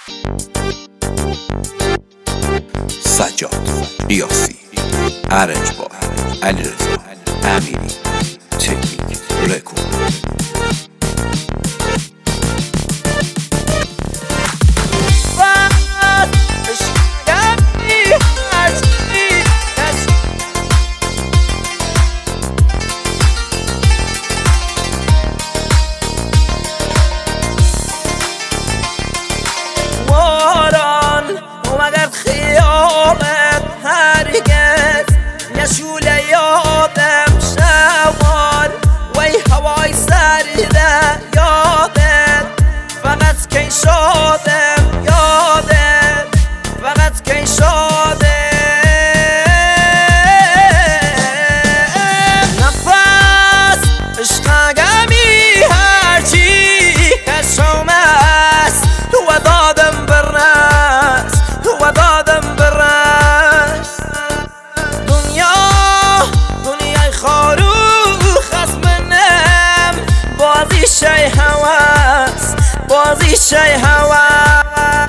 سجاد قیاسی، ارنج با علیرضا امیری، تکنیک رکورد. شوله یادم شوال وی هوای سریده یادم فقط کی شادم یادم فقط کی شادم نفس عشق گمی هرچی کشم است و دادم برنس و دادم برنس بازی شی هواس بازی شی هواس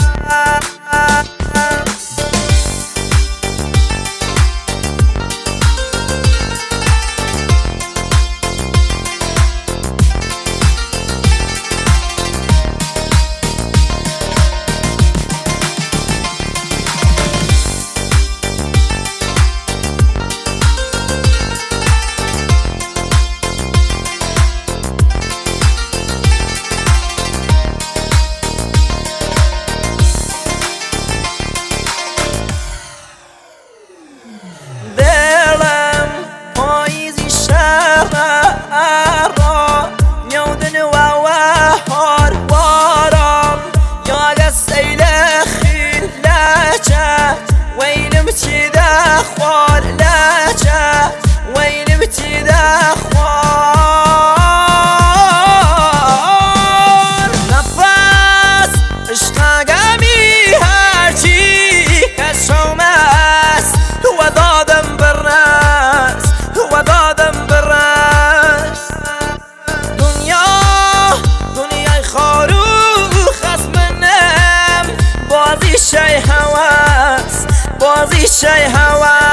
خوار لاجا وين بتدا خوار نفس عشق قامي هرجي كشوماس هو دادم بالراس هو دادم بالراس دنيا خاروخ از منم بازی شی هواس بازی شی هواس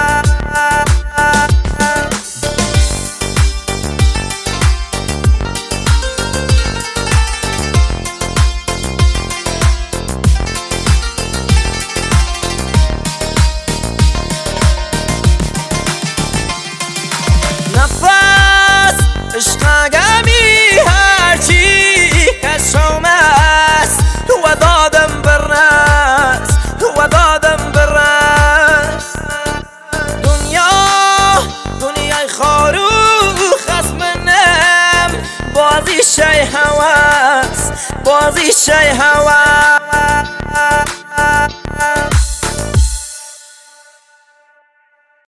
نفس عشق گمی هرچی کشم است و دادم برنس و دادم برنس دنیای خاروخ از منم بازی شی هواس بازی شی هواس